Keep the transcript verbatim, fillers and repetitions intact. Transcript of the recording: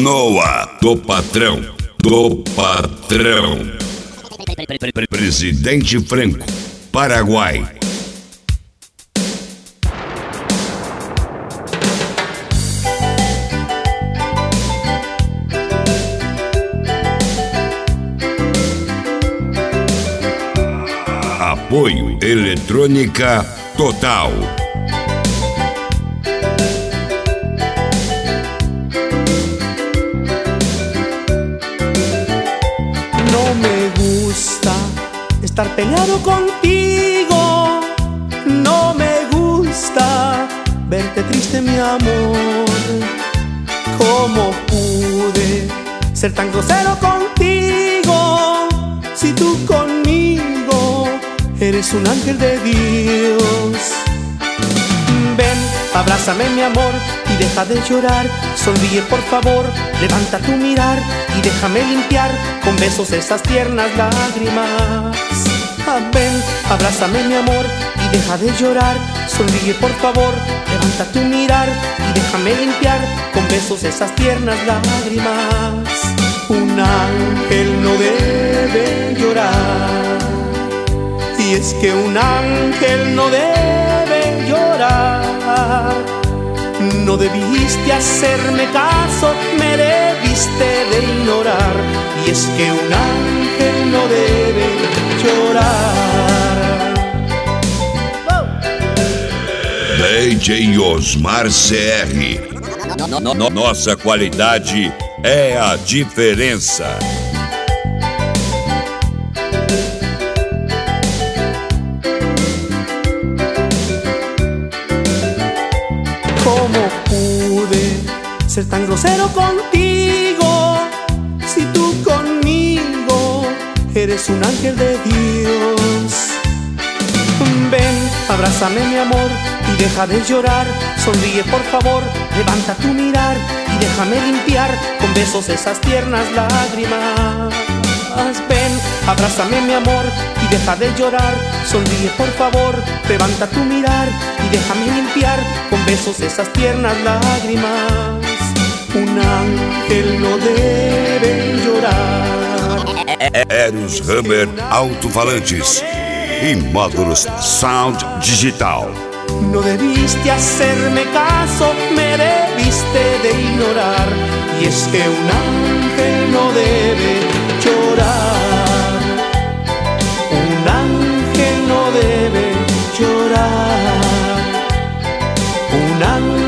Noah, do patrão, do patrão. Presidente Franco, Paraguai. Apoio Eletrônica Total. No me gusta estar peleado contigo, no me gusta verte triste, mi amor. ¿Cómo pude ser tan grosero contigo si tú conmigo eres un ángel de Dios? Ven, abrázame, mi amor, y deja de llorar. Sonríe, por favor, levanta tu mirar y déjame limpiar con besos esas tiernas lágrimas. Ah, ven, abrázame, mi amor, y deja de llorar. Sonríe, por favor, levanta tu mirar y déjame limpiar con besos esas tiernas lágrimas. Un ángel no debe llorar, y es que un ángel no debe llorar. No debiste hacerme caso, me debiste de ignorar, y es que un ángel no debe llorar. D J Osmar C R. No, no, no, nossa qualidade é a diferença. ¿Cómo pude ser tan grosero contigo si tú conmigo eres un ángel de Dios? Ven, abrázame, mi amor, y deja de llorar. Sonríe, por favor, levanta tu mirar y déjame limpiar con besos esas tiernas lágrimas. Ven, abrázame, mi amor, y deja de llorar. Sonríe, por favor, levanta tu mirar y déjame limpiar con besos esas tiernas lágrimas. Un ángel no debe llorar. Eros Hammer Alto-Falantes e módulos Sound Digital. No debiste hacerme caso, me debiste de ignorar, y es que un ángel no debe llorar. Un ángel no debe llorar. Un ángel